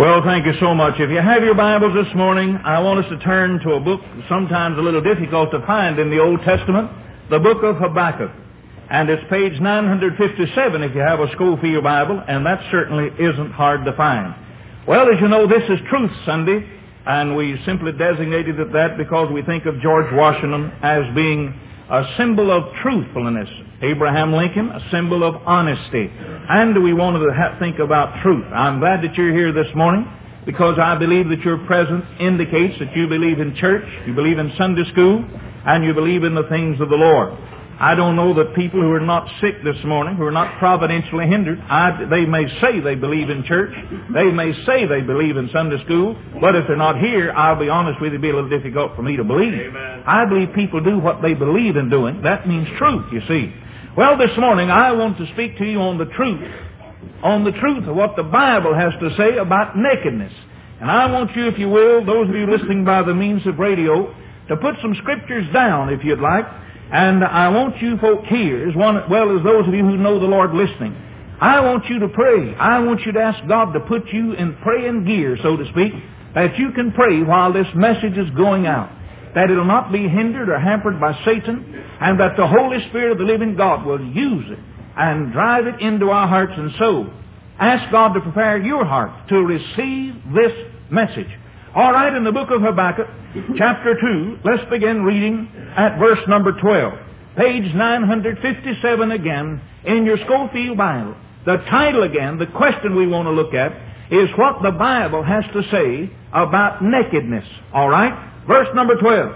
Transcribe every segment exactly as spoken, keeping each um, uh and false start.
Well, thank you so much. If you have your Bibles this morning, I want us to turn to a book sometimes a little difficult to find in the Old Testament, the book of Habakkuk. And it's page nine fifty-seven if you have a Schofield Bible, and that certainly isn't hard to find. Well, as you know, this is Truth Sunday, and we simply designated it that because we think of George Washington as being a symbol of truthfulness. Abraham Lincoln, a symbol of honesty. And we wanted to ha- think about truth. I'm glad that you're here this morning because I believe that your presence indicates that you believe in church, you believe in Sunday school, and you believe in the things of the Lord. I don't know that people who are not sick this morning, who are not providentially hindered, I, they may say they believe in church, they may say they believe in Sunday school, but if they're not here, I'll be honest with you, it'd be a little difficult for me to believe. Amen. I believe people do what they believe in doing. That means truth, you see. Well, this morning I want to speak to you on the truth, on the truth of what the Bible has to say about nakedness. And I want you, if you will, those of you listening by the means of radio, to put some scriptures down, if you'd like. And I want you folk here, as one, well as those of you who know the Lord listening, I want you to pray. I want you to ask God to put you in praying gear, so to speak, that you can pray while this message is going out. That it will not be hindered or hampered by Satan, and that the Holy Spirit of the living God will use it and drive it into our hearts and soul. Ask God to prepare your heart to receive this message. All right, in the book of Habakkuk, chapter two, let's begin reading at verse number twelve. Page nine fifty-seven again in your Schofield Bible. The title again, the question we want to look at, is what the Bible has to say about nakedness. All right? Verse number twelve.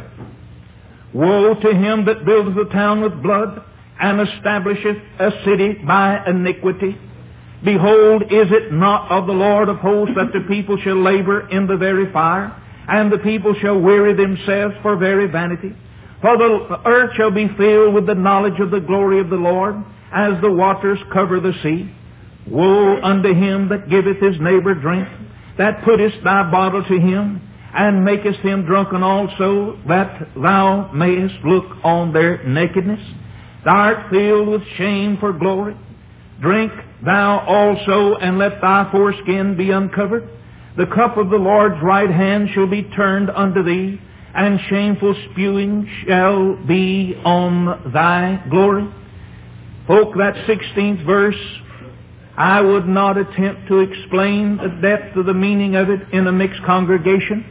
Woe to him that buildeth a town with blood, and establisheth a city by iniquity. Behold, is it not of the Lord of hosts that the people shall labor in the very fire, and the people shall weary themselves for very vanity? For the earth shall be filled with the knowledge of the glory of the Lord, as the waters cover the sea. Woe unto him that giveth his neighbor drink, that puttest thy bottle to him, and makest him drunken also, that thou mayest look on their nakedness. Thou art filled with shame for glory. Drink thou also, and let thy foreskin be uncovered. The cup of the Lord's right hand shall be turned unto thee, and shameful spewing shall be on thy glory. Folk, that sixteenth verse, I would not attempt to explain the depth of the meaning of it in a mixed congregation.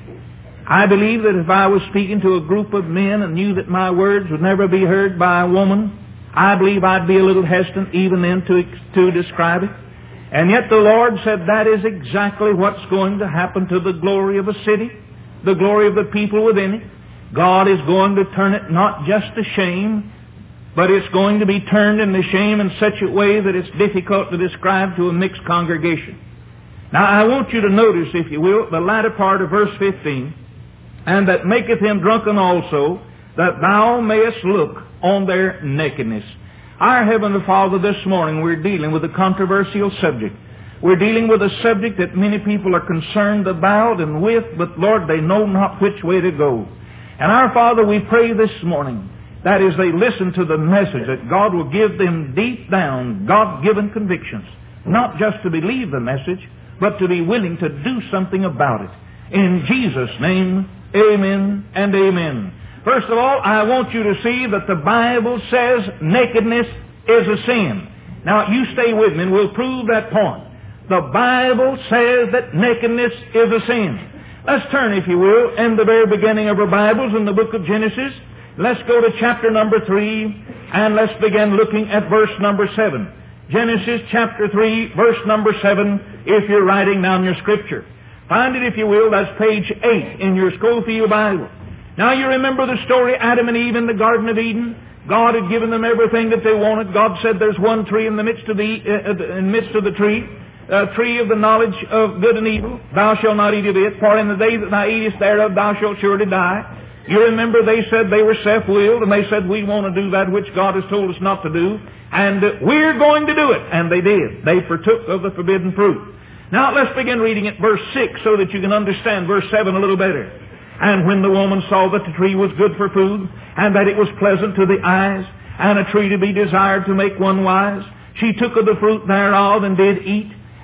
I believe that if I was speaking to a group of men and knew that my words would never be heard by a woman, I believe I'd be a little hesitant even then to, to describe it. And yet the Lord said that is exactly what's going to happen to the glory of a city, the glory of the people within it. God is going to turn it not just to shame, but it's going to be turned into shame in such a way that it's difficult to describe to a mixed congregation. Now I want you to notice, if you will, the latter part of verse fifteen, and that maketh him drunken also, that thou mayest look on their nakedness. Our Heavenly Father, this morning we're dealing with a controversial subject. We're dealing with a subject that many people are concerned about and with, but Lord, they know not which way to go. And our Father, we pray this morning that as they listen to the message, that God will give them deep down, God-given convictions, not just to believe the message, but to be willing to do something about it. In Jesus' name, amen and amen. First of all, I want you to see that the Bible says nakedness is a sin. Now, you stay with me and we'll prove that point. The Bible says that nakedness is a sin. Let's turn, if you will, in the very beginning of our Bibles in the book of Genesis. Let's go to chapter number three, and let's begin looking at verse number seven. Genesis chapter three, verse number seven, if you're writing down your scripture. Find it, if you will. That's page eight in your Schofield Bible. Now you remember the story, Adam and Eve in the Garden of Eden. God had given them everything that they wanted. God said, "There's one tree in the midst of the uh, in the midst of the tree, a tree of the knowledge of good and evil. Thou shalt not eat of it, for in the day that thou eatest thereof, thou shalt surely die." You remember they said they were self-willed, and they said, "We want to do that which God has told us not to do, and uh, we're going to do it." And they did. They partook of the forbidden fruit. Now let's begin reading at verse six so that you can understand verse seven a little better. And when the woman saw that the tree was good for food, and that it was pleasant to the eyes, and a tree to be desired to make one wise, she took of the fruit thereof and did eat,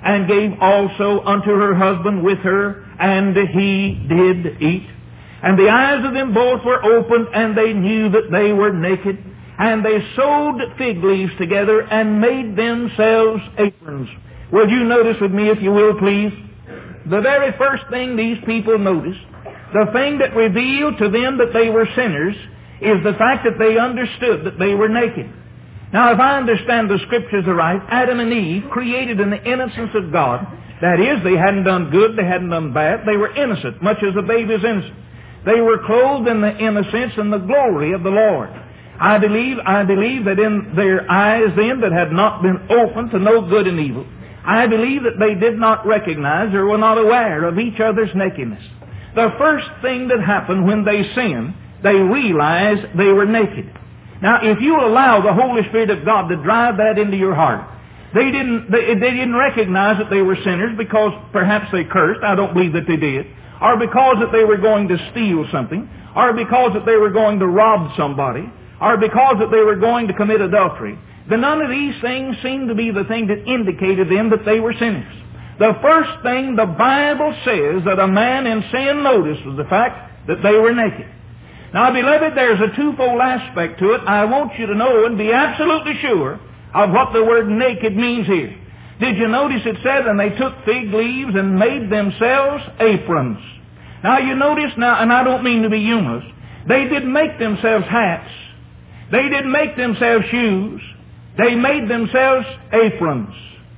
and gave also unto her husband with her, and he did eat. And the eyes of them both were opened, and they knew that they were naked. And they sewed fig leaves together and made themselves aprons. Will you notice with me, if you will, please? The very first thing these people noticed, the thing that revealed to them that they were sinners, is the fact that they understood that they were naked. Now, if I understand the Scriptures aright, Adam and Eve, created in the innocence of God, that is, they hadn't done good, they hadn't done bad, they were innocent, much as a baby is innocent. They were clothed in the innocence and the glory of the Lord. I believe, I believe that in their eyes then that had not been opened to know good and evil, I believe that they did not recognize or were not aware of each other's nakedness. The first thing that happened when they sinned, they realized they were naked. Now, if you allow the Holy Spirit of God to drive that into your heart, they didn't, they, they didn't recognize that they were sinners because perhaps they cursed. I don't believe that they did. Or because that they were going to steal something, or because that they were going to rob somebody, or because that they were going to commit adultery. Then none of these things seemed to be the thing that indicated them that they were sinners. The first thing the Bible says that a man in sin noticed was the fact that they were naked. Now, beloved, there's a twofold aspect to it. I want you to know and be absolutely sure of what the word naked means here. Did you notice it said, and they took fig leaves and made themselves aprons. Now you notice now, and I don't mean to be humorous, they didn't make themselves hats. They didn't make themselves shoes. They made themselves aprons.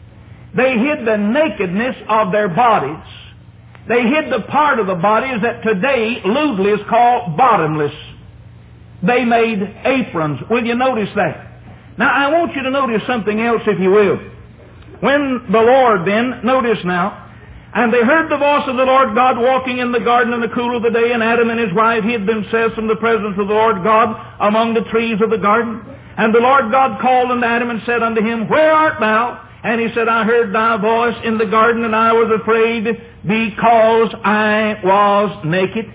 They hid the nakedness of their bodies. They hid the part of the bodies that today lewdly is called bottomless. They made aprons. Will you notice that? Now I want you to notice something else, if you will. When the Lord then, notice now, and they heard the voice of the Lord God walking in the garden in the cool of the day, and Adam and his wife hid themselves from the presence of the Lord God among the trees of the garden. And the Lord God called unto Adam and said unto him, Where art thou? And he said, I heard thy voice in the garden, and I was afraid because I was naked.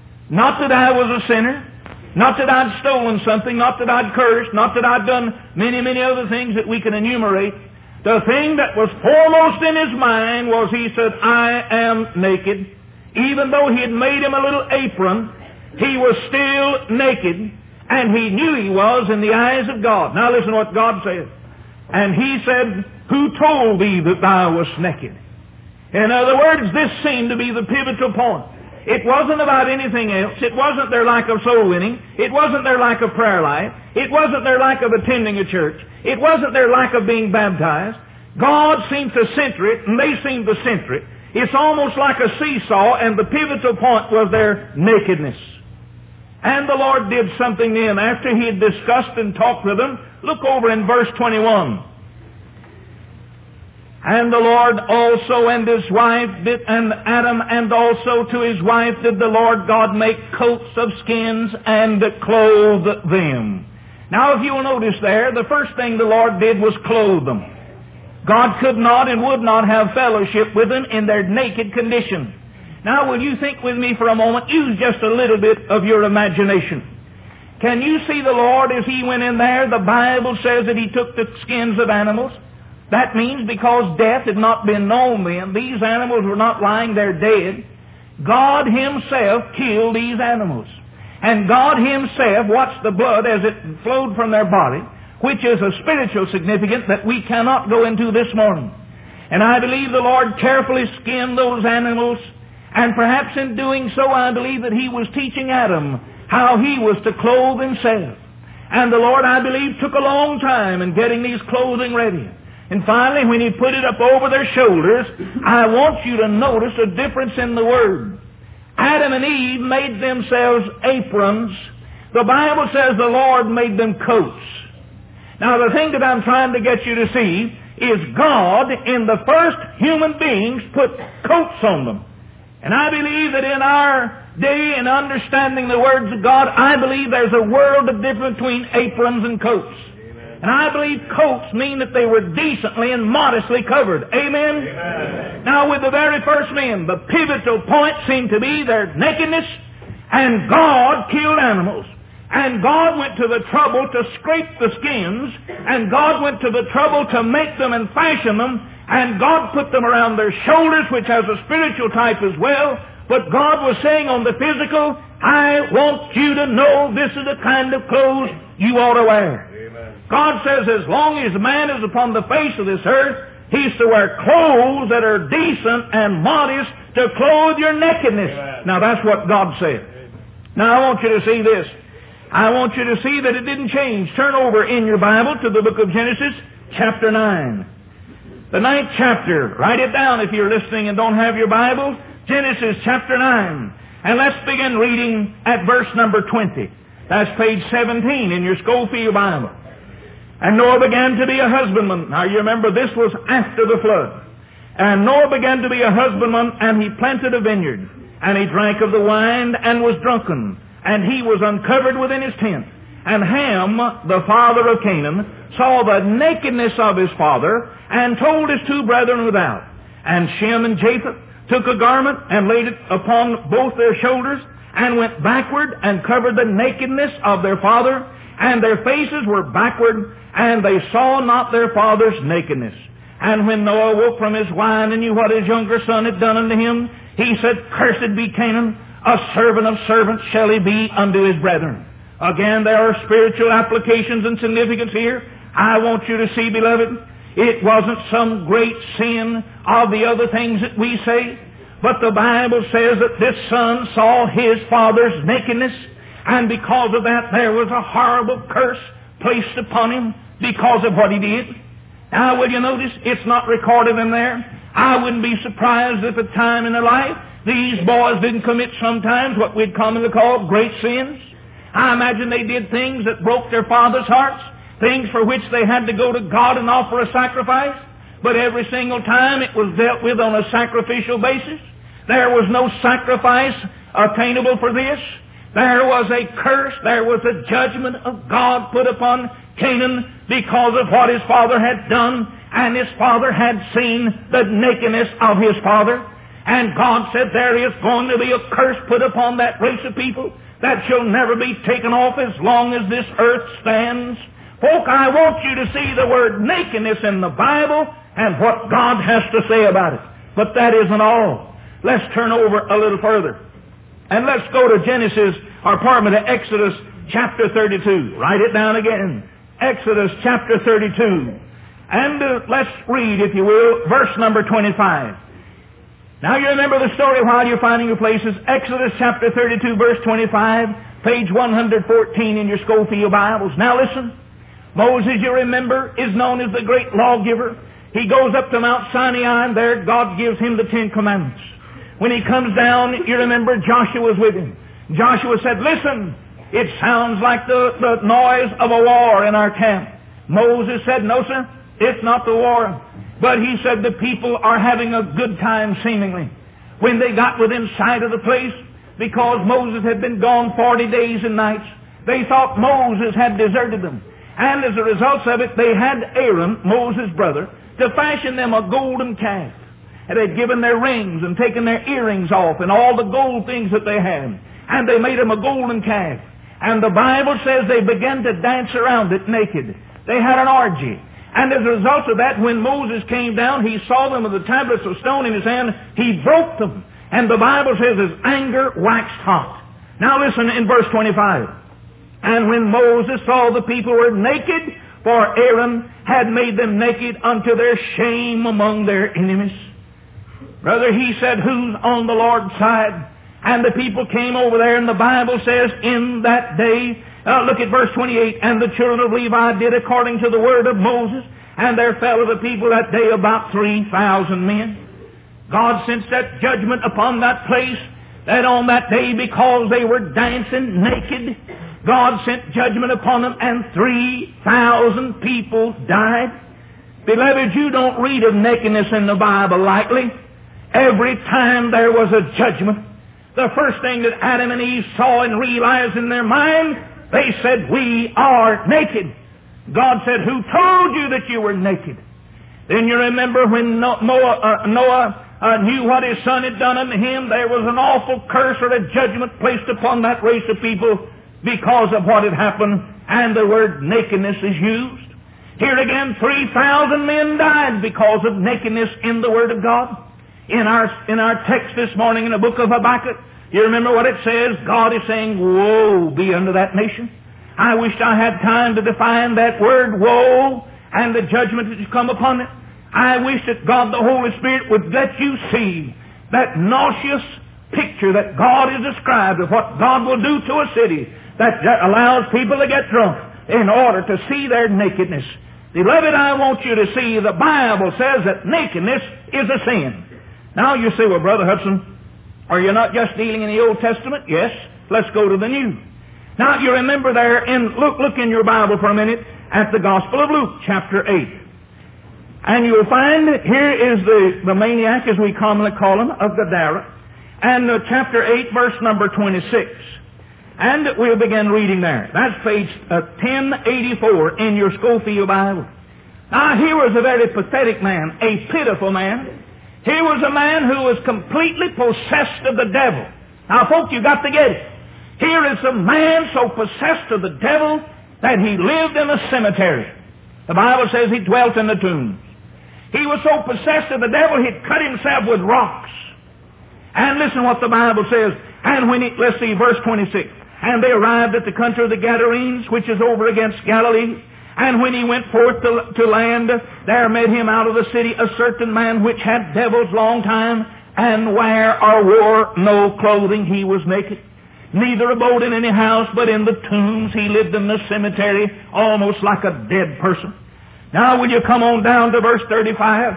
Not that I was a sinner, not that I'd stolen something, not that I'd cursed, not that I'd done many, many other things that we can enumerate. The thing that was foremost in his mind was he said, I am naked. Even though he had made him a little apron, he was still naked, and he knew he was in the eyes of God. Now listen to what God said. And he said, Who told thee that thou wast naked? In other words, this seemed to be the pivotal point. It wasn't about anything else. It wasn't their lack of soul winning. It wasn't their lack of prayer life. It wasn't their lack of attending a church. It wasn't their lack of being baptized. God seemed to center it, and they seemed to center it. It's almost like a seesaw, and the pivotal point was their nakedness. And the Lord did something then. After He had discussed and talked with them, look over in verse twenty-one. And the Lord also and his wife did, and Adam and also to his wife did the Lord God make coats of skins and clothe them. Now if you will notice there, the first thing the Lord did was clothe them. God could not and would not have fellowship with them in their naked condition. Now will you think with me for a moment, use just a little bit of your imagination. Can you see the Lord as He went in there? The Bible says that He took the skins of animals. That means because death had not been known then, these animals were not lying there dead. God Himself killed these animals. And God Himself watched the blood as it flowed from their body, which is a spiritual significance that we cannot go into this morning. And I believe the Lord carefully skinned those animals, and perhaps in doing so I believe that He was teaching Adam how he was to clothe himself. And the Lord, I believe, took a long time in getting these clothing ready. And finally, when He put it up over their shoulders, I want you to notice a difference in the word. Adam and Eve made themselves aprons. The Bible says the Lord made them coats. Now, the thing that I'm trying to get you to see is God, in the first human beings, put coats on them. And I believe that in our day, in understanding the words of God, I believe there's a world of difference between aprons and coats. And I believe coats mean that they were decently and modestly covered. Amen? Amen? Now, with the very first men, the pivotal point seemed to be their nakedness, and God killed animals. And God went to the trouble to scrape the skins, and God went to the trouble to make them and fashion them, And God put them around their shoulders, which has a spiritual type as well. But God was saying on the physical, I want you to know this is the kind of clothes you ought to wear. Amen. God says as long as man is upon the face of this earth, he's to wear clothes that are decent and modest to clothe your nakedness. Amen. Now that's what God said. Amen. Now I want you to see this. I want you to see that it didn't change. Turn over in your Bible to the book of Genesis, chapter nine. The ninth chapter. Write it down if you're listening and don't have your Bible. Genesis chapter nine. And let's begin reading at verse number twenty. That's page seventeen in your Schofield Bible. And Noah began to be a husbandman. Now you remember this was after the flood. And Noah began to be a husbandman, and he planted a vineyard. And he drank of the wine and was drunken. And he was uncovered within his tent. And Ham, the father of Canaan, saw the nakedness of his father, and told his two brethren without. And Shem and Japheth took a garment and laid it upon both their shoulders, and went backward and covered the nakedness of their father, and their faces were backward, and they saw not their father's nakedness. And when Noah woke from his wine and knew what his younger son had done unto him, he said, Cursed be Canaan, a servant of servants shall he be unto his brethren. Again, there are spiritual applications and significance here. I want you to see, beloved, it wasn't some great sin of the other things that we say, but the Bible says that this son saw his father's nakedness, and because of that there was a horrible curse placed upon him because of what he did. Now, will you notice, it's not recorded in there. I wouldn't be surprised if at a time in their life these boys didn't commit sometimes what we'd commonly call great sins. I imagine they did things that broke their father's hearts, things for which they had to go to God and offer a sacrifice. But every single time it was dealt with on a sacrificial basis. There was no sacrifice attainable for this. There was a curse, there was a judgment of God put upon Canaan because of what his father had done, and his father had seen the nakedness of his father. And God said there is going to be a curse put upon that race of people that shall never be taken off as long as this earth stands. Folk, I want you to see the word nakedness in the Bible and what God has to say about it. But that isn't all. Let's turn over a little further. And let's go to Genesis, or pardon me, to Exodus chapter thirty-two. Write it down again. Exodus chapter thirty-two. And uh, let's read, if you will, verse number twenty-five. Now you remember the story while you're finding your places. Exodus chapter thirty-two, verse twenty-five, page one hundred fourteen in your Schofield Bibles. Now listen. Moses, you remember, is known as the great lawgiver. He goes up to Mount Sinai, and there God gives him the Ten Commandments. When he comes down, you remember Joshua was with him. Joshua said, listen, it sounds like the, the noise of a war in our camp. Moses said, no, sir, it's not the war. But he said the people are having a good time seemingly. When they got within sight of the place, because Moses had been gone forty days and nights, they thought Moses had deserted them. And as a result of it, they had Aaron, Moses' brother, to fashion them a golden calf. And they'd given their rings and taken their earrings off and all the gold things that they had. And they made them a golden calf. And the Bible says they began to dance around it naked. They had an orgy. And as a result of that, when Moses came down, he saw them with the tablets of stone in his hand. He broke them. And the Bible says his anger waxed hot. Now listen in verse twenty-five. And when Moses saw the people were naked, for Aaron had made them naked unto their shame among their enemies. Brother, he said, who's on the Lord's side? And the people came over there, and the Bible says, in that day, uh, look at verse twenty-eight, and the children of Levi did according to the word of Moses, and there fell of the people that day about three thousand men. God sent that judgment upon that place, that on that day, because they were dancing naked, God sent judgment upon them, and three thousand people died. Beloved, you don't read of nakedness in the Bible lightly. Every time there was a judgment, the first thing that Adam and Eve saw and realized in their mind, they said, we are naked. God said, who told you that you were naked? Then you remember when Noah, uh, Noah uh, knew what his son had done unto him, there was an awful curse or a judgment placed upon that race of people because of what had happened, and the word nakedness is used. Here again, three thousand men died because of nakedness in the Word of God. In our, in our text this morning in the book of Habakkuk, you remember what it says? God is saying, woe be unto that nation. I wished I had time to define that word, woe, and the judgment that has come upon it. I wish that God the Holy Spirit would let you see that nauseous picture that God has described of what God will do to a city that allows people to get drunk in order to see their nakedness. Beloved, I want you to see the Bible says that nakedness is a sin. Now you say, well, Brother Hudson, are you not just dealing in the Old Testament? Yes. Let's go to the New. Now you remember there in, look, look in your Bible for a minute at the Gospel of Luke, chapter eight. And you'll find here is the, the maniac, as we commonly call him, of Gadara. And uh, chapter eight, verse number twenty-six. And we'll begin reading there. That's page uh, ten eighty-four in your Scofield Bible. Now here was a very pathetic man, a pitiful man. Here was a man who was completely possessed of the devil. Now folks, you got to get it. Here is a man so possessed of the devil that he lived in a cemetery. The Bible says he dwelt in the tombs. He was so possessed of the devil, he'd cut himself with rocks. And listen what the Bible says. And when he, let's see, verse twenty-six. And they arrived at the country of the Gadarenes, which is over against Galilee. And when he went forth to, to land, there met him out of the city a certain man which had devils long time, and wear or wore no clothing. He was naked. Neither abode in any house, but in the tombs. He lived in the cemetery, almost like a dead person. Now will you come on down to verse thirty-five?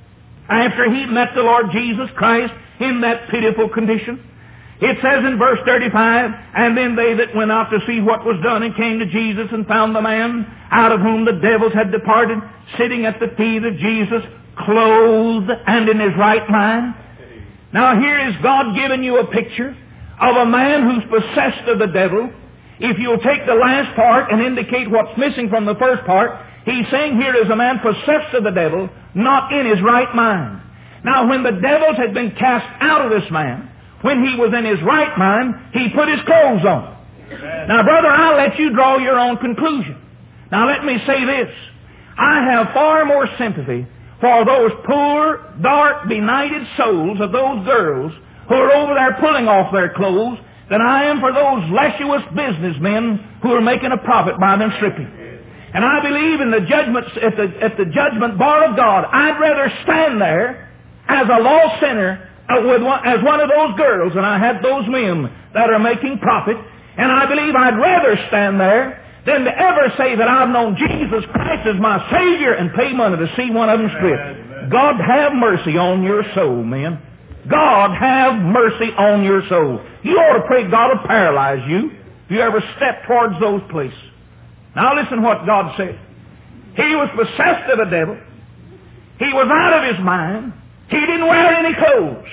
After he met the Lord Jesus Christ in that pitiful condition, it says in verse thirty-five, and then they that went out to see what was done and came to Jesus and found the man out of whom the devils had departed, sitting at the feet of Jesus, clothed and in his right mind. Now here is God giving you a picture of a man who's possessed of the devil. If you'll take the last part and indicate what's missing from the first part, he's saying here is a man possessed of the devil, not in his right mind. Now when the devils had been cast out of this man, when he was in his right mind, he put his clothes on. Amen. Now, brother, I'll let you draw your own conclusion. Now, let me say this. I have far more sympathy for those poor, dark, benighted souls of those girls who are over there pulling off their clothes than I am for those luscious businessmen who are making a profit by them stripping. And I believe in the judgment, at the, at the judgment bar of God, I'd rather stand there as a lost sinner Uh, with one, as one of those girls, and I had those men that are making profit, and I believe I'd rather stand there than to ever say that I've known Jesus Christ as my Savior and pay money to see one of them strip. God have mercy on your soul, men. God have mercy on your soul. You ought to pray God will paralyze you if you ever step towards those places. Now listen what God said. He was possessed of the devil. He was out of his mind. He didn't wear any clothes.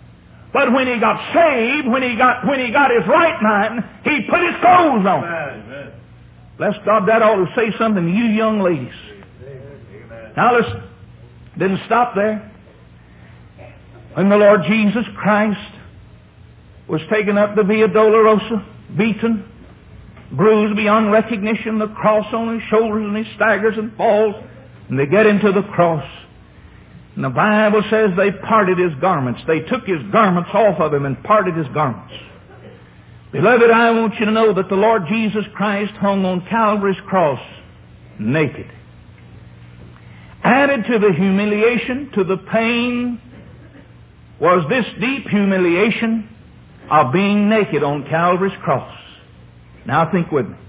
But when he got saved, when he got when he got his right mind, he put his clothes on. Amen. Bless God, that ought to say something to you young ladies. Amen. Now listen, didn't stop there. When the Lord Jesus Christ was taken up the Via Dolorosa, beaten, bruised beyond recognition, the cross on his shoulders, and he staggers and falls, and they get into the cross. And the Bible says they parted his garments. They took his garments off of him and parted his garments. Beloved, I want you to know that the Lord Jesus Christ hung on Calvary's cross naked. Added to the humiliation, to the pain, was this deep humiliation of being naked on Calvary's cross. Now think with me.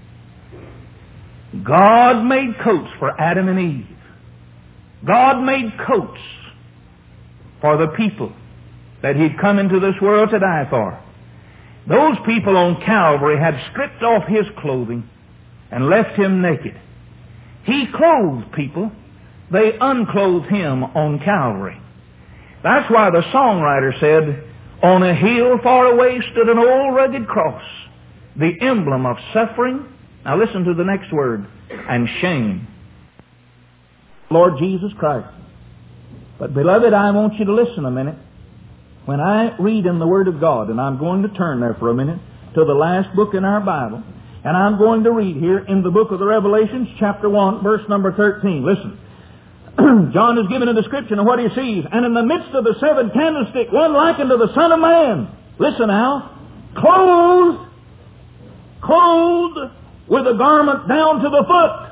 God made coats for Adam and Eve. God made coats for the people that He'd come into this world to die for. Those people on Calvary had stripped off His clothing and left Him naked. He clothed people. They unclothed Him on Calvary. That's why the songwriter said, on a hill far away stood an old rugged cross, the emblem of suffering. Now listen to the next word, and shame. Lord Jesus Christ. But beloved, I want you to listen a minute. When I read in the Word of God, and I'm going to turn there for a minute to the last book in our Bible, And I'm going to read here in the book of the Revelations, chapter one, verse number thirteen. Listen. John is given a description of what he sees. And in the midst of the seven candlestick, one likened to the Son of Man. Listen now. Clothed, clothed with a garment down to the foot.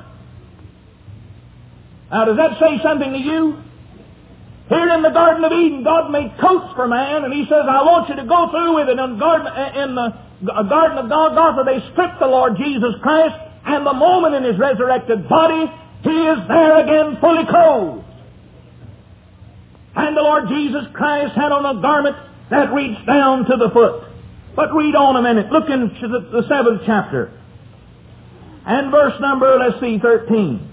Now, does that say something to you? Here in the Garden of Eden, God made coats for man, and He says, I want you to go through with it. In the Garden, in the Garden of Golgotha, they stripped the Lord Jesus Christ, and the moment in His resurrected body, He is there again fully clothed. And the Lord Jesus Christ had on a garment that reached down to the foot. But read on a minute. Look into the, the seventh chapter. And verse number, let's see, thirteen.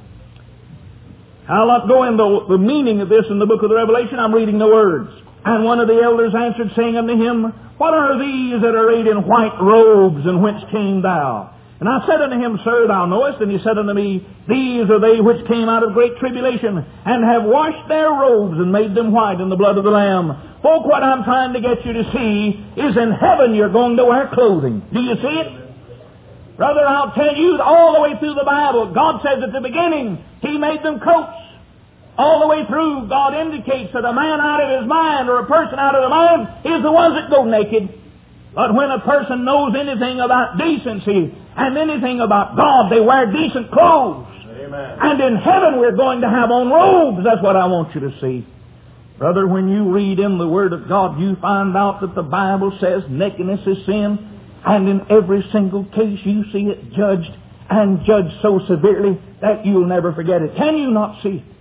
I'll not go into the meaning of this in the book of the Revelation. I'm reading the words. And one of the elders answered, saying unto him, What are these that are arrayed in white robes, and whence came thou? And I said unto him, Sir, thou knowest. And he said unto me, These are they which came out of great tribulation, and have washed their robes, and made them white in the blood of the Lamb. Folk, what I'm trying to get you to see is in heaven you're going to wear clothing. Do you see it? Brother, I'll tell you, all the way through the Bible, God says at the beginning, He made them coats. All the way through, God indicates that a man out of his mind, or a person out of the mind, is the ones that go naked. But when a person knows anything about decency and anything about God, they wear decent clothes. Amen. And in heaven we're going to have on robes. That's what I want you to see. Brother, when you read in the Word of God, you find out that the Bible says nakedness is sin. And in every single case you see it judged, and judged so severely that you'll never forget it. Can you not see it?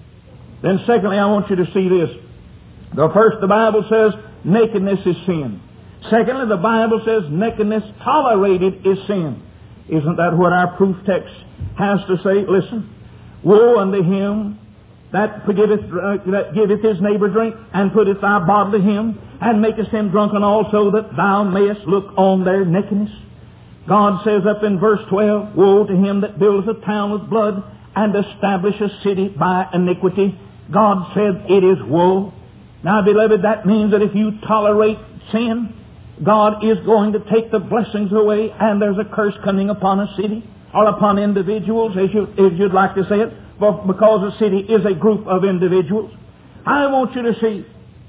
Then secondly, I want you to see this. The first, the Bible says nakedness is sin. Secondly, the Bible says nakedness tolerated is sin. Isn't that what our proof text has to say? Listen. Woe unto him that forgiveth, uh, that giveth his neighbor drink, and putteth thy bottle to him, and makest him drunken also, that thou mayest look on their nakedness. God says up in verse twelve, Woe to him that buildeth a town with blood, and establish a city by iniquity. God said it is woe. Now, beloved, that means that if you tolerate sin, God is going to take the blessings away, and there's a curse coming upon a city, or upon individuals, as, you, as you'd like to say it, because a city is a group of individuals. I want you to see,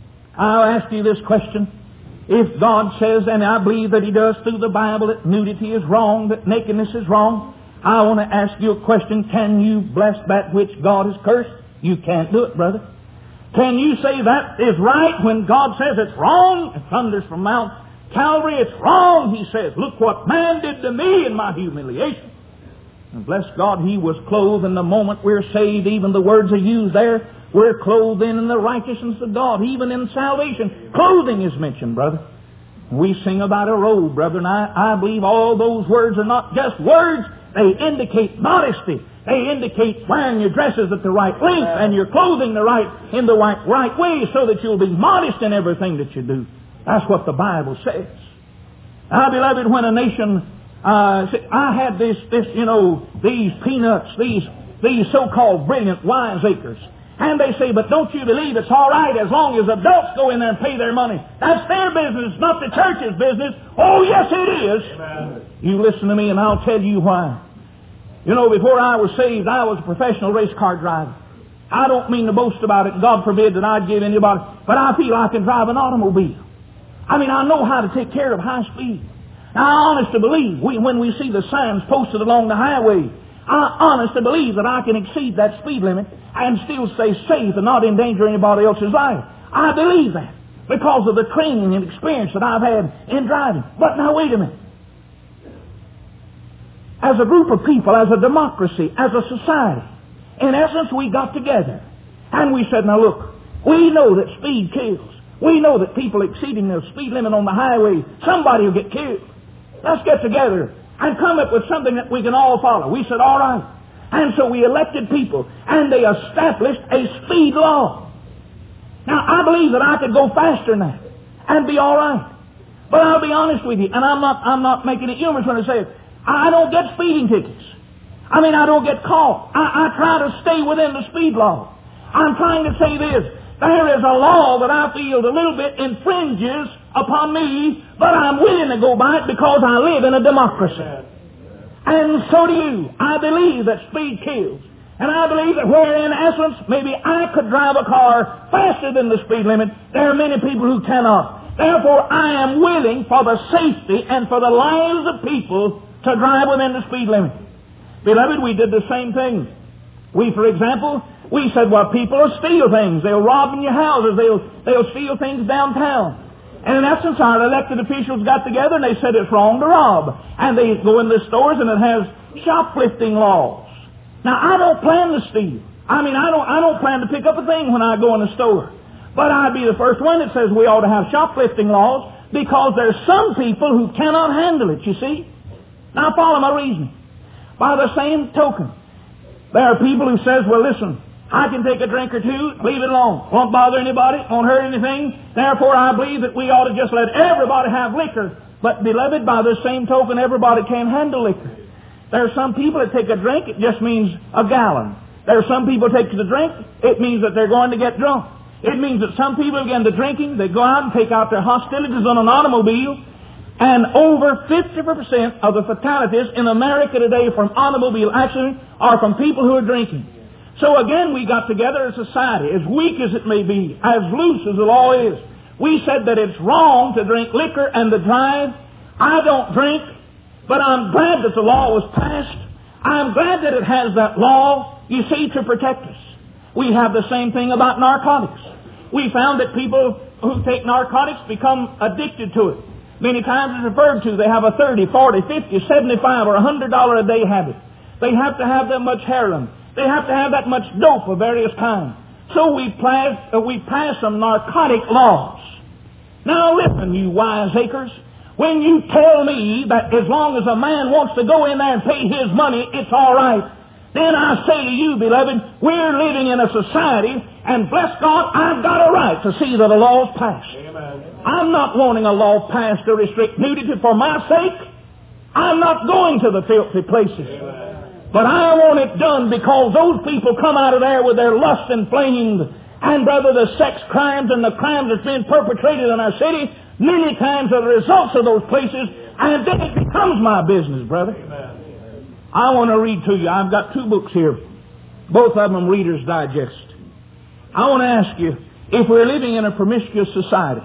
I'll ask you this question. If God says, and I believe that He does through the Bible, that nudity is wrong, that nakedness is wrong, I want to ask you a question. Can you bless that which God has cursed? You can't do it, brother. Can you say that is right when God says it's wrong? It thunders from Mount Calvary. It's wrong, He says. Look what man did to me in my humiliation. And bless God, He was clothed in the moment we're saved. Even the words are used there. We're clothed in the righteousness of God. Even in salvation, clothing is mentioned, brother. We sing about a robe, brother, and I, I believe all those words are not just words. They indicate modesty. They indicate wearing your dresses at the right length and your clothing the right in the right, right way, so that you'll be modest in everything that you do. That's what the Bible says. Now, beloved, when a nation, uh, I had this, this, you know, these peanuts, these, these so-called brilliant wiseacres, and they say, but don't you believe it's all right as long as adults go in there and pay their money? That's their business, not the church's business. Oh, yes, it is. Amen. You listen to me, and I'll tell you why. You know, before I was saved, I was a professional race car driver. I don't mean to boast about it. God forbid that I'd give anybody, but I feel I can drive an automobile. I mean, I know how to take care of high speed. Now, I honestly believe we, when we see the signs posted along the highway, I honestly believe that I can exceed that speed limit and still stay safe and not endanger anybody else's life. I believe that because of the training and experience that I've had in driving. But now, wait a minute. As a group of people, as a democracy, as a society, in essence, we got together and we said, now look, we know that speed kills. We know that people exceeding the speed limit on the highway, somebody will get killed. Let's get together and come up with something that we can all follow. We said, all right. And so we elected people, and they established a speed law. Now, I believe that I could go faster than that and be all right. But I'll be honest with you, and I'm not, I'm not making it humorous when I say it. I don't get speeding tickets. I mean, I don't get caught. I, I try to stay within the speed law. I'm trying to say this. There is a law that I feel a little bit infringes upon me, but I'm willing to go by it because I live in a democracy. And so do you. I believe that speed kills. And I believe that where, in essence, maybe I could drive a car faster than the speed limit, there are many people who cannot. Therefore, I am willing for the safety and for the lives of people to drive within the speed limit. Beloved, we did the same thing. We, for example, we said, well, people will steal things. They'll rob in your houses. They'll, they'll steal things downtown. And in essence, our elected officials got together and they said it's wrong to rob. And they go in the stores and it has shoplifting laws. Now, I don't plan to steal. I mean, I don't, I don't plan to pick up a thing when I go in the store. But I'd be the first one that says we ought to have shoplifting laws because there's some people who cannot handle it, you see. Now, follow my reasoning. By the same token, there are people who says, well, listen, I can take a drink or two, leave it alone. Won't bother anybody, won't hurt anything. Therefore, I believe that we ought to just let everybody have liquor. But, beloved, by the same token, everybody can't handle liquor. There are some people that take a drink, it just means a gallon. There are some people that take the drink, it means that they're going to get drunk. It means that some people get into drinking, they go out and take out their hostilities on an automobile, and over fifty percent of the fatalities in America today from automobile accidents are from people who are drinking. So again, we got together as a society, as weak as it may be, as loose as the law is. We said that it's wrong to drink liquor and to drive. I don't drink, but I'm glad that the law was passed. I'm glad that it has that law, you see, to protect us. We have the same thing about narcotics. We found that people who take narcotics become addicted to it. Many times it's referred to, they have a thirty, forty, fifty, seventy-five, or one hundred dollars a day habit. They have to have that much heroin. They have to have that much dope of various kinds. So we pass, uh, we pass some narcotic laws. Now listen, you wiseacres. When you tell me that as long as a man wants to go in there and pay his money, it's all right, then I say to you, beloved, we're living in a society, and bless God, I've got a right to see that a law is passed. Amen. I'm not wanting a law passed to restrict nudity for my sake. I'm not going to the filthy places. Amen. But I want it done because those people come out of there with their lust inflamed. And, brother, the sex crimes and the crimes that's been perpetrated in our city, many times are the results of those places, and then it becomes my business, brother. Amen. I want to read to you. I've got two books here. Both of them Reader's Digest. I want to ask you, if we're living in a promiscuous society,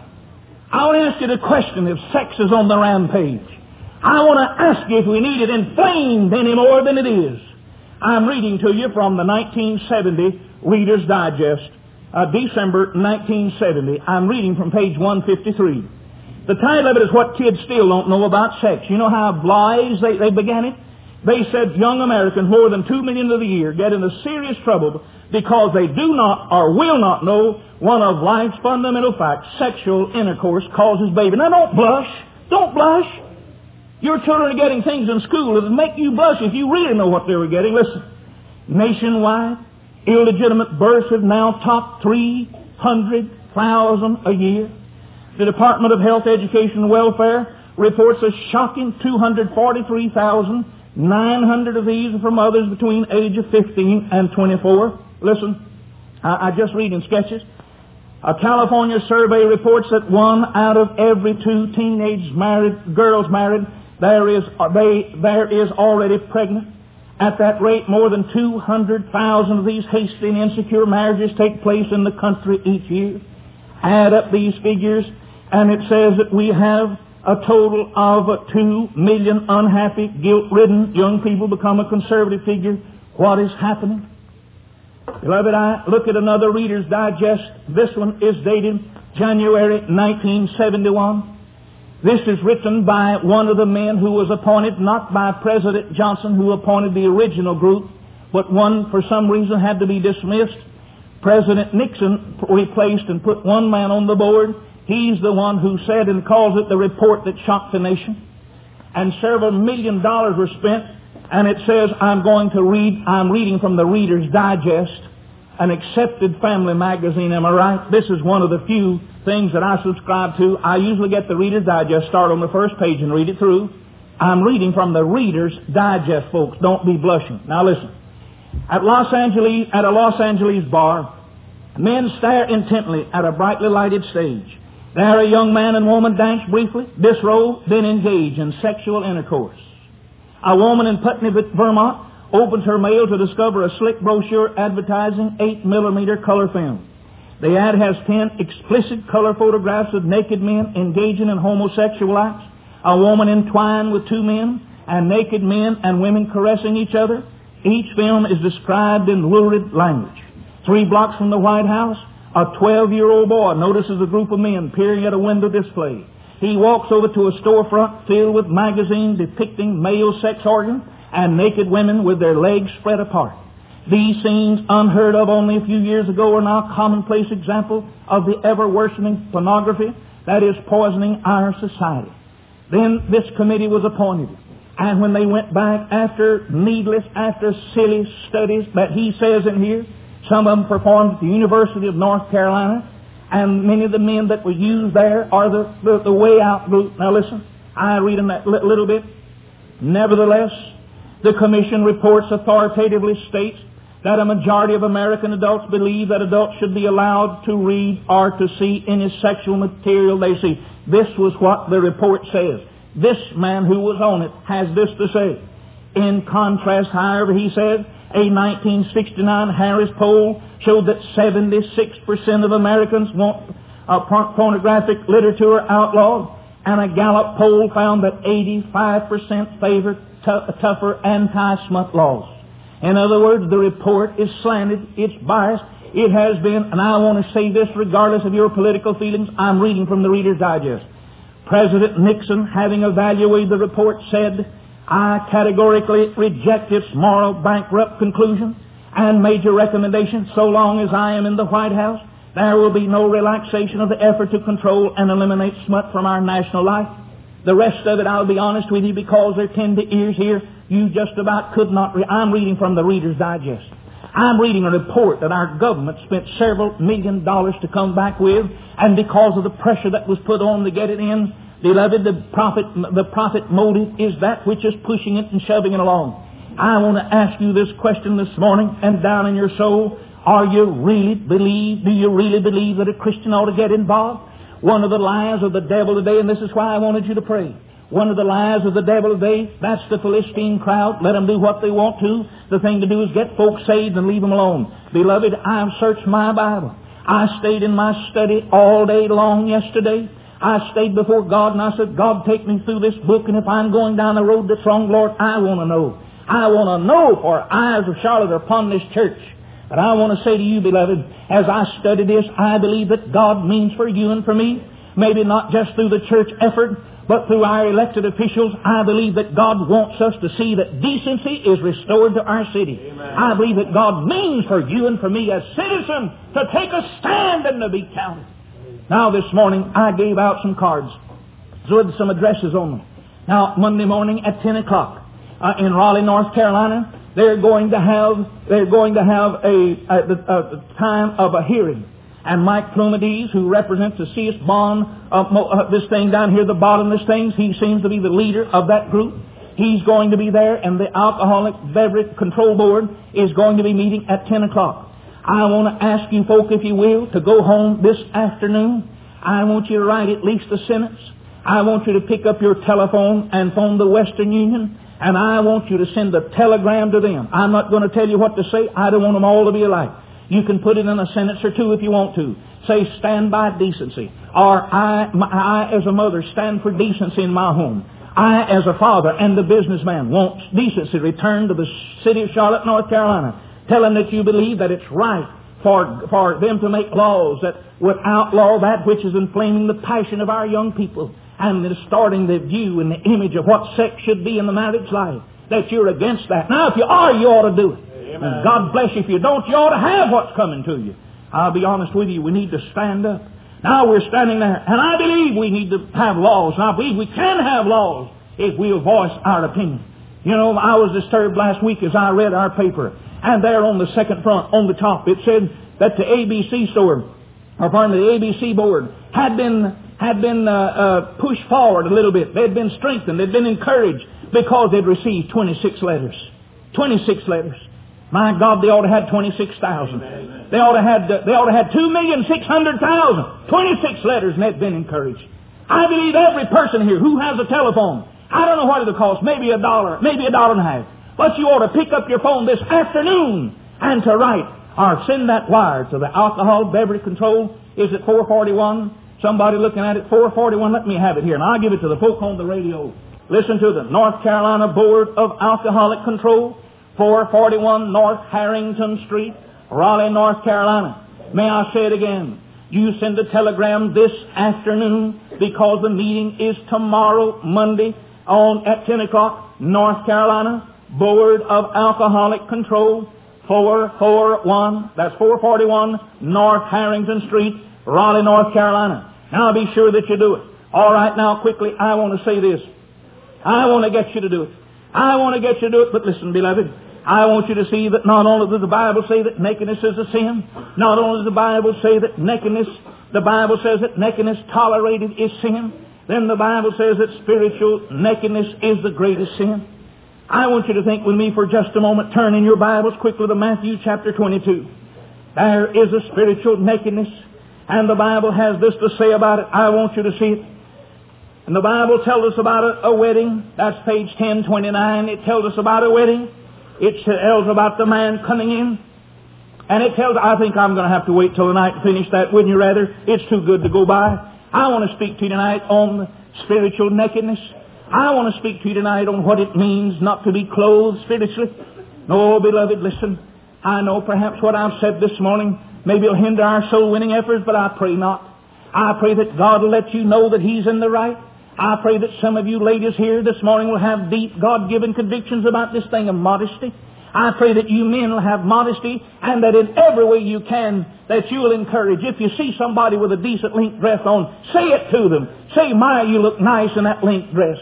I want to ask you the question if sex is on the rampage. I want to ask you if we need it inflamed any more than it is. I'm reading to you from the nineteen seventy Reader's Digest, uh, December nineteen seventy. I'm reading from page one fifty-three. The title of it is What Kids Still Don't Know About Sex. You know how Bly's, they, they began it? They said young Americans, more than two million of the year, get into serious trouble because they do not or will not know one of life's fundamental facts. Sexual intercourse causes baby. Now don't blush. Don't blush. Your children are getting things in school that will make you blush if you really know what they were getting. Listen. Nationwide, illegitimate births have now topped three hundred thousand a year. The Department of Health, Education, and Welfare reports a shocking two hundred forty-three thousand. nine hundred of these are from others between age of fifteen and twenty-four. Listen, I, I just read in sketches. A California survey reports that one out of every two teenage married girls married, there is they there is already pregnant. At that rate, more than two hundred thousand of these hasty and insecure marriages take place in the country each year. Add up these figures, and it says that we have a total of two million unhappy, guilt-ridden young people become a conservative figure. What is happening? Beloved, I look at another Reader's Digest. This one is dated January nineteen seventy-one. This is written by one of the men who was appointed, not by President Johnson, who appointed the original group, but one, for some reason, had to be dismissed. President Nixon replaced and put one man on the board. He's the one who said and calls it the report that shocked the nation. And several million dollars were spent. And it says, I'm going to read, I'm reading from the Reader's Digest, an accepted family magazine, am I right? This is one of the few things that I subscribe to. I usually get the Reader's Digest, start on the first page and read it through. I'm reading from the Reader's Digest, folks. Don't be blushing. Now listen. At Los Angeles, at a Los Angeles bar, men stare intently at a brightly lighted stage. There a young man and woman dance briefly, disrobe, then engage in sexual intercourse. A woman in Putney, Vermont, opens her mail to discover a slick brochure advertising eight millimeter color film. The ad has ten explicit color photographs of naked men engaging in homosexual acts, a woman entwined with two men, and naked men and women caressing each other. Each film is described in lurid language. Three blocks from the White House, a twelve-year-old boy notices a group of men peering at a window display. He walks over to a storefront filled with magazines depicting male sex organs and naked women with their legs spread apart. These scenes, unheard of only a few years ago, are now commonplace example of the ever-worsening pornography that is poisoning our society. Then this committee was appointed, and when they went back after needless, after silly studies that he says in here, some of them performed at the University of North Carolina, and many of the men that were used there are the, the, the way out group. Now listen, I read in that li- little bit. Nevertheless, the Commission reports authoritatively states that a majority of American adults believe that adults should be allowed to read or to see any sexual material they see. This was what the report says. This man who was on it has this to say. In contrast, however, he said, a nineteen sixty-nine Harris poll showed that seventy-six percent of Americans want uh, pornographic literature outlawed, and a Gallup poll found that eighty-five percent favored t- tougher anti-smut laws. In other words, the report is slanted, it's biased, it has been, and I want to say this regardless of your political feelings, I'm reading from the Reader's Digest. President Nixon, having evaluated the report, said, I categorically reject its moral bankrupt conclusion and major recommendations. So long as I am in the White House, there will be no relaxation of the effort to control and eliminate smut from our national life. The rest of it, I'll be honest with you, because there are tender ears here, you just about could not read. I'm reading from the Reader's Digest. I'm reading a report that our government spent several million dollars to come back with, and because of the pressure that was put on to get it in, beloved, the profit, the profit motive is that which is pushing it and shoving it along. I want to ask you this question this morning, and down in your soul, are you really believe, do you really believe that a Christian ought to get involved? One of the lies of the devil today, and this is why I wanted you to pray. One of the lies of the devil today, that's the Philistine crowd. Let them do what they want to. The thing to do is get folks saved and leave them alone. Beloved, I've searched my Bible. I stayed in my study all day long yesterday. I stayed before God and I said, God, take me through this book, and if I'm going down the road that's wrong, Lord, I want to know. I want to know, for eyes of Charlotte are upon this church. But I want to say to you, beloved, as I study this, I believe that God means for you and for me, maybe not just through the church effort, but through our elected officials, I believe that God wants us to see that decency is restored to our city. Amen. I believe that God means for you and for me as citizens to take a stand and to be counted. Now this morning I gave out some cards with some addresses on them. Now Monday morning at ten o'clock uh, in Raleigh, North Carolina, they're going to have they're going to have a, a, a, a time of a hearing. And Mike Plumadies, who represents the C S Bond, uh, uh, this thing down here, the bottom of this thing, he seems to be the leader of that group. He's going to be there, and the Alcoholic Beverage Control Board is going to be meeting at ten o'clock. I want to ask you folk, if you will, to go home this afternoon. I want you to write at least a sentence. I want you to pick up your telephone and phone the Western Union, and I want you to send a telegram to them. I'm not going to tell you what to say. I don't want them all to be alike. You can put it in a sentence or two if you want to. Say, stand by decency. Or I, my, I as a mother, stand for decency in my home. I as a father and the businessman want decency returned to the city of Charlotte, North Carolina. Tell them that you believe that it's right for, for them to make laws that would outlaw that which is inflaming the passion of our young people and distorting the view and the image of what sex should be in the marriage life. That you're against that. Now, if you are, you ought to do it. And God bless you. If you don't, you ought to have what's coming to you. I'll be honest with you, we need to stand up. Now we're standing there, and I believe we need to have laws, and I believe we can have laws if we'll voice our opinion. You know, I was disturbed last week as I read our paper, and there on the second front, on the top, it said that the A B C store, or pardon me, the A B C board, had been had been uh, uh, pushed forward a little bit. They'd been strengthened. They'd been encouraged because they'd received twenty-six letters. twenty-six letters. My God, they ought to have twenty-six thousand. They ought to have they ought to have two million six hundred thousand. twenty-six letters, and they've been encouraged. I believe every person here who has a telephone I don't know what it'll cost. Maybe a dollar, maybe a dollar and a half. But you ought to pick up your phone this afternoon and to write or send that wire to the Alcohol Beverage Control. Is it four forty-one? Somebody looking at it, four forty-one. Let me have it here, and I'll give it to the folk on the radio. Listen to the North Carolina Board of Alcoholic Control, four forty-one North Harrington Street, Raleigh, North Carolina. May I say it again? You send a telegram this afternoon because the meeting is tomorrow, Monday, on at ten o'clock, North Carolina Board of Alcoholic Control, four forty-one, that's four forty-one North Harrington Street, Raleigh, North Carolina. Now be sure that you do it. All right, now quickly, I want to say this. I want to get you to do it. I want to get you to do it, but listen, beloved, I want you to see that not only does the Bible say that nakedness is a sin, not only does the Bible say that nakedness, the Bible says that nakedness tolerated is sin, then the Bible says that spiritual nakedness is the greatest sin. I want you to think with me for just a moment. Turn in your Bibles quickly to Matthew chapter twenty-two. There is a spiritual nakedness, and the Bible has this to say about it. I want you to see it. And the Bible tells us about a, a wedding. That's page ten twenty-nine. It tells us about a wedding. It tells about the man coming in. And it tells, I think I'm going to have to wait till tonight to finish that, wouldn't you rather? It's too good to go by. I want to speak to you tonight on spiritual nakedness. I want to speak to you tonight on what it means not to be clothed spiritually. No, beloved, listen. I know perhaps what I've said this morning maybe will hinder our soul-winning efforts, but I pray not. I pray that God will let you know that He's in the right. I pray that some of you ladies here this morning will have deep God-given convictions about this thing of modesty. I pray that you men will have modesty, and that in every way you can, that you will encourage. If you see somebody with a decent link dress on, say it to them. Say, my, you look nice in that link dress.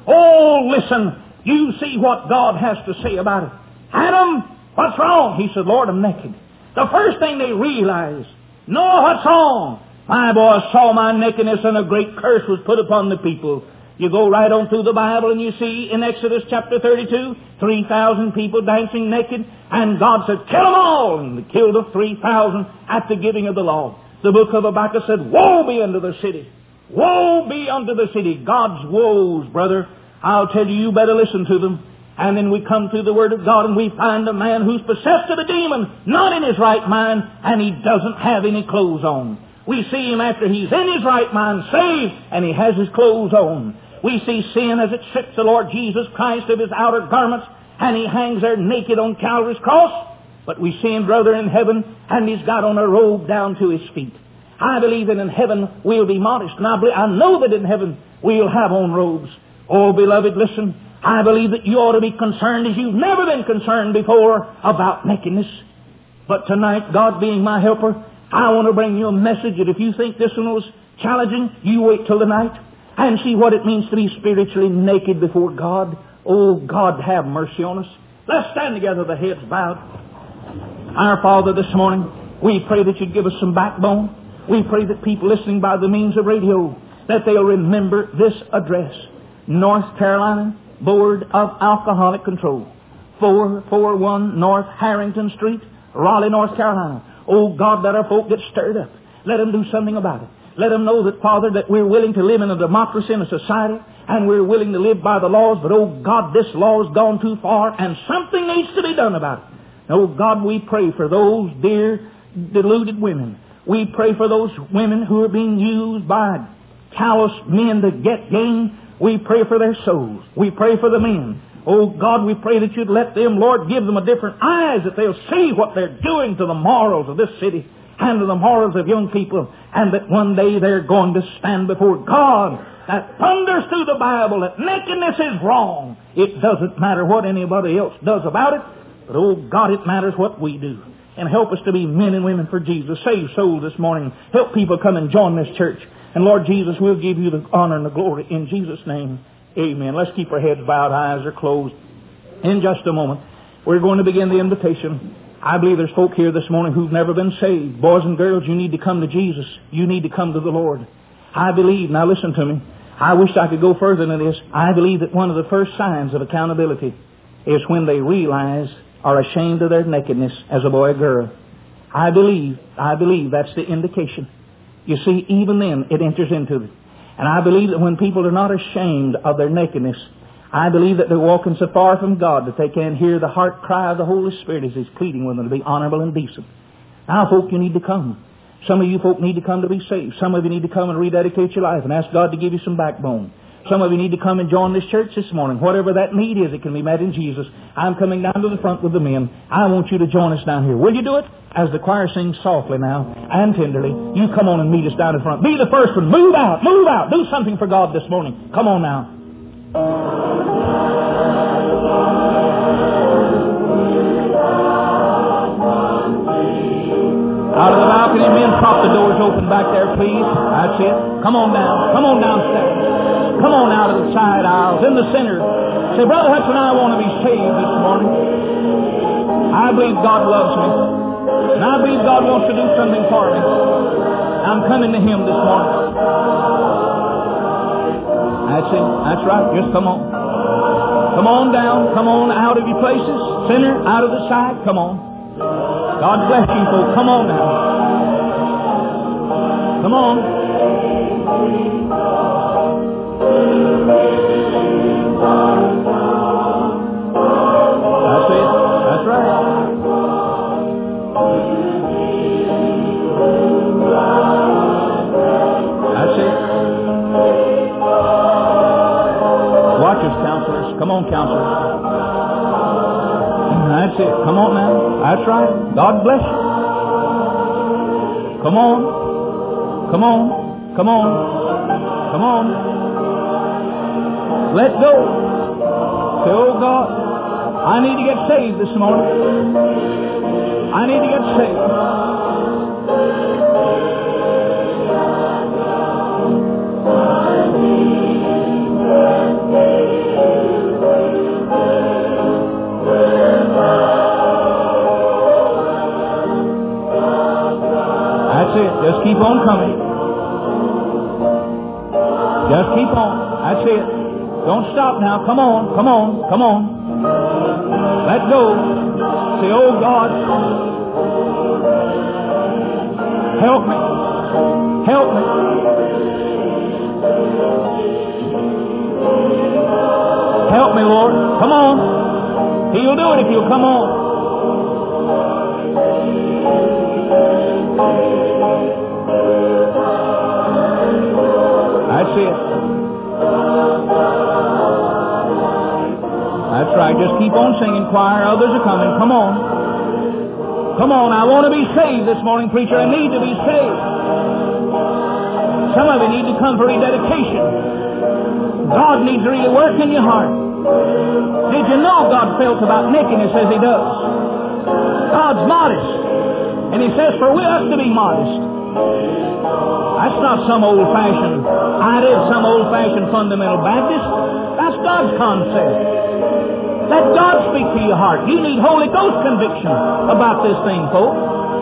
Oh, listen, you see what God has to say about it. Adam, what's wrong? He said, Lord, I'm naked. The first thing they realized, no, what's wrong? My boy saw my nakedness, and a great curse was put upon the people. You go right on through the Bible and you see in Exodus chapter thirty-two, three thousand people dancing naked, and God said, kill them all, and they killed the three thousand at the giving of the law. The book of Habakkuk said, woe be unto the city. Woe be unto the city. God's woes, brother. I'll tell you, you better listen to them. And then we come to the Word of God and we find a man who's possessed of a demon, not in his right mind, and he doesn't have any clothes on. We see him after he's in his right mind, saved, and he has his clothes on. We see sin as it strips the Lord Jesus Christ of his outer garments, and he hangs there naked on Calvary's cross. But we see him, brother, in heaven, and he's got on a robe down to his feet. I believe that in heaven we'll be modest, and I, believe, I know that in heaven we'll have on robes. Oh, beloved, listen, I believe that you ought to be concerned as you've never been concerned before about nakedness. But tonight, God being my helper, I want to bring you a message that if you think this one was challenging, you wait till the night and see what it means to be spiritually naked before God. Oh, God, have mercy on us. Let's stand together, the heads bowed. Our Father, this morning, we pray that you'd give us some backbone. We pray that people listening by the means of radio, that they'll remember this address. North Carolina Board of Alcoholic Control, four forty-one North Harrington Street, Raleigh, North Carolina. Oh, God, let our folk get stirred up. Let them do something about it. Let them know that, Father, that we're willing to live in a democracy and a society, and we're willing to live by the laws, but, oh, God, this law has gone too far, and something needs to be done about it. Oh, God, we pray for those dear, deluded women. We pray for those women who are being used by callous men to get gain. We pray for their souls. We pray for the men. Oh, God, we pray that you'd let them, Lord, give them a different eyes, that they'll see what they're doing to the morals of this city and to the morals of young people, and that one day they're going to stand before God that thunders through the Bible that nakedness is wrong. It doesn't matter what anybody else does about it, but, oh, God, it matters what we do. And help us to be men and women for Jesus. Save souls this morning. Help people come and join this church. And, Lord Jesus, we'll give you the honor and the glory in Jesus' name. Amen. Let's keep our heads bowed, eyes are closed. In just a moment, we're going to begin the invitation. I believe there's folk here this morning who've never been saved. Boys and girls, you need to come to Jesus. You need to come to the Lord. I believe, now listen to me, I wish I could go further than this. I believe that one of the first signs of accountability is when they realize, are ashamed of their nakedness as a boy or girl. I believe, I believe that's the indication. You see, even then it enters into it. And I believe that when people are not ashamed of their nakedness, I believe that they're walking so far from God that they can't hear the heart cry of the Holy Spirit as He's pleading with them to be honorable and decent. Now, folk, you need to come. Some of you folk need to come to be saved. Some of you need to come and rededicate your life and ask God to give you some backbone. Some of you need to come and join this church this morning. Whatever that need is, it can be met in Jesus. I'm coming down to the front with the men. I want you to join us down here. Will you do it? As the choir sings softly now and tenderly, you come on and meet us down in front. Be the first one. Move out. Move out. Do something for God this morning. Come on now. Out of the balcony, men, prop the doors open back there, please. That's it. Come on down. Come on downstairs. Come on out of the side aisles, in the center. Say, Brother Hudson, I want to be saved this morning. I believe God loves me. And I believe God wants to do something for me. I'm coming to Him this morning. That's it. That's right. Just come on. Come on down. Come on out of your places. Center, out of the side. Come on. God bless you, folks. Come on now. Come on. That's it. That's right. That's it. Watch us, counselors. Come on, counselors. That's it. Come on now. That's right. God bless you. Come on. Come on. Come on. Come on. Let go. Say, oh God, I need to get saved this morning. I need to get saved. That's it. Just keep on coming. Just keep on. That's it. Don't stop now. Come on. Come on. Come on. Let go. Say, oh God, help me. Help me. Help me, Lord. Come on. He'll do it if you'll come on. That's it. That's right. Just keep on singing, choir. Others are coming. Come on. Come on. I want to be saved this morning, preacher. I need to be saved. Some of you need to come for rededication. God needs to really work in your heart. Did you know God felt about nakedness as He does? God's modest. And He says for us to be modest. That's not some old-fashioned idea, some old-fashioned fundamental Baptist. That's God's concept. Let God speak to your heart. You need Holy Ghost conviction about this thing, folks.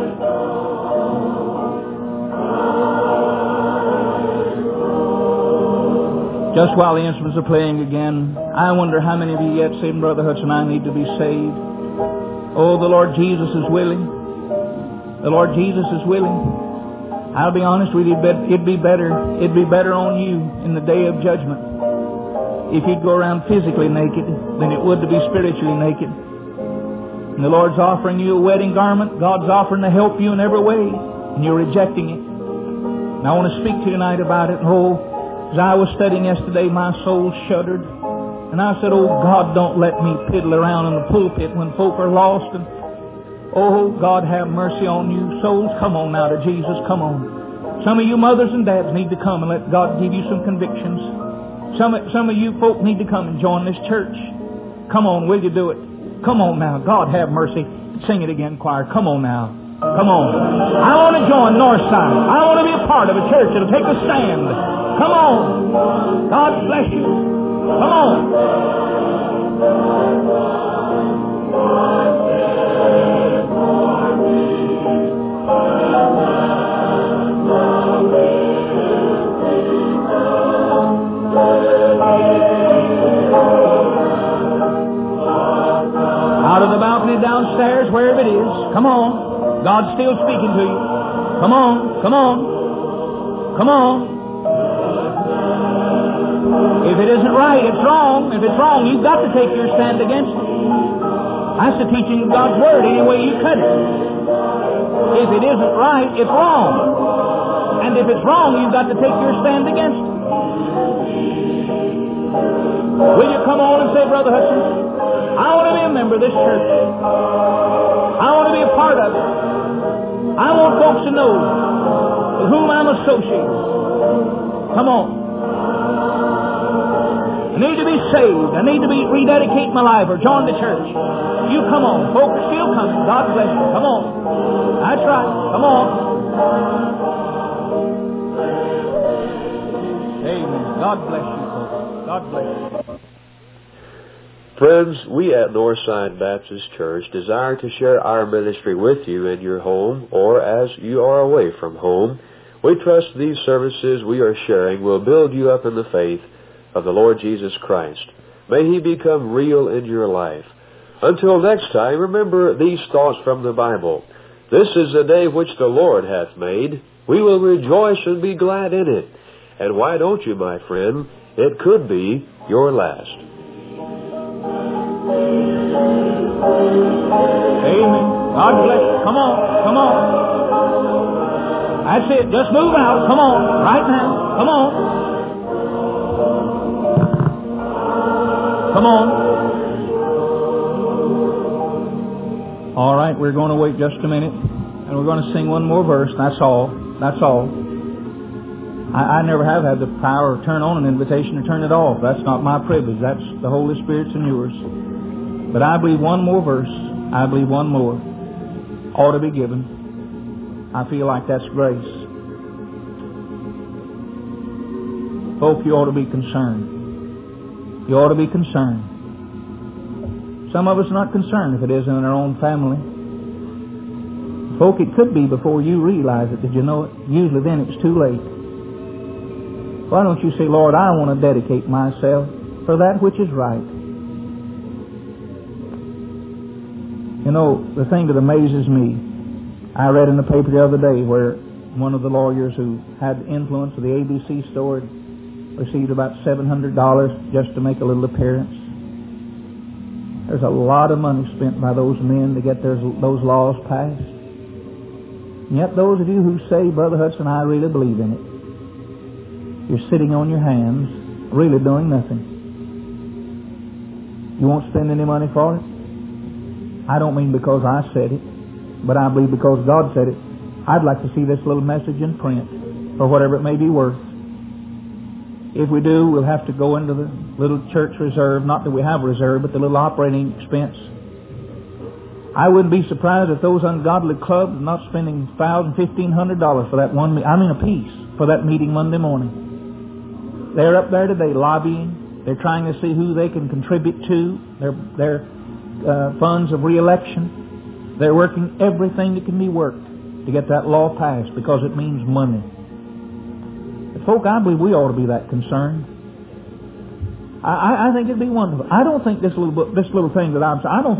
Just while the instruments are playing again, I wonder how many of you yet say, Brother Hudson, I need to be saved. Oh, the Lord Jesus is willing. The Lord Jesus is willing. I'll be honest with you, it'd be better, it'd be better on you in the day of judgment if you'd go around physically naked than it would to be spiritually naked. And the Lord's offering you a wedding garment. God's offering to help you in every way, and you're rejecting it. And I want to speak to you tonight about it. And oh, as I was studying yesterday, my soul shuddered. And I said, oh God, don't let me piddle around in the pulpit when folk are lost. And oh, God, have mercy on you. Souls, come on now to Jesus. Come on. Some of you mothers and dads need to come and let God give you some convictions. Some, some of you folk need to come and join this church. Come on, will you do it? Come on now. God, have mercy. Sing it again, choir. Come on now. Come on. I want to join Northside. I want to be a part of a church that'll take a stand. Come on. God bless you. Come on. Out of the balcony downstairs, wherever it is, come on. God's still speaking to you. Come on, come on, come on. If it isn't right, it's wrong. If it's wrong, you've got to take your stand against it. That's the teaching of God's Word, any way you cut it. If it isn't right, it's wrong. And if it's wrong, you've got to take your stand against it. Will you come on and say, Brother Hudson, I want to be a member of this church. I want to be a part of it. I want folks to know with whom I'm associated. Come on. I need to be saved. I need to be rededicate my life or join the church. You come on. Folks are still coming. God bless you. Come on. That's right. Come on. Amen. God bless you, folks. God bless you. Friends, we at Northside Baptist Church desire to share our ministry with you in your home or as you are away from home. We trust these services we are sharing will build you up in the faith of the Lord Jesus Christ. May He become real in your life. Until next time, remember these thoughts from the Bible. This is the day which the Lord hath made. We will rejoice and be glad in it. And why don't you, my friend? It could be your last. Amen. God bless you. Come on. Come on. That's it. Just move out. Come on. Right now. Come on. Come on. All right. We're going to wait just a minute. And we're going to sing one more verse. That's all. That's all. I, I never have had the power to turn on an invitation or turn it off. That's not my privilege. That's the Holy Spirit's and yours. But I believe one more verse, I believe one more, ought to be given. I feel like that's grace. Folk, you ought to be concerned. You ought to be concerned. Some of us are not concerned if it isn't in our own family. Folk, it could be before you realize it. Did you know it? Usually then it's too late. Why don't you say, Lord, I want to dedicate myself for that which is right. You know, the thing that amazes me, I read in the paper the other day where one of the lawyers who had influence of the A B C store received about seven hundred dollars just to make a little appearance. There's a lot of money spent by those men to get those, those laws passed. And yet those of you who say, Brother Hudson, I really believe in it, you're sitting on your hands, really doing nothing. You won't spend any money for it? I don't mean because I said it, but I believe because God said it. I'd like to see this little message in print, for whatever it may be worth. If we do, we'll have to go into the little church reserve, not that we have a reserve, but the little operating expense. I wouldn't be surprised if those ungodly clubs are not spending one thousand dollars, fifteen hundred dollars for that one, I mean a piece, for that meeting Monday morning. They're up there today lobbying. They're trying to see who they can contribute to. They're, they're Uh, funds of re-election. They're working everything that can be worked to get that law passed because it means money. But folk, I believe we ought to be that concerned. I, I, I think it'd be wonderful. I don't think this little book, this little thing that I'm saying, I don't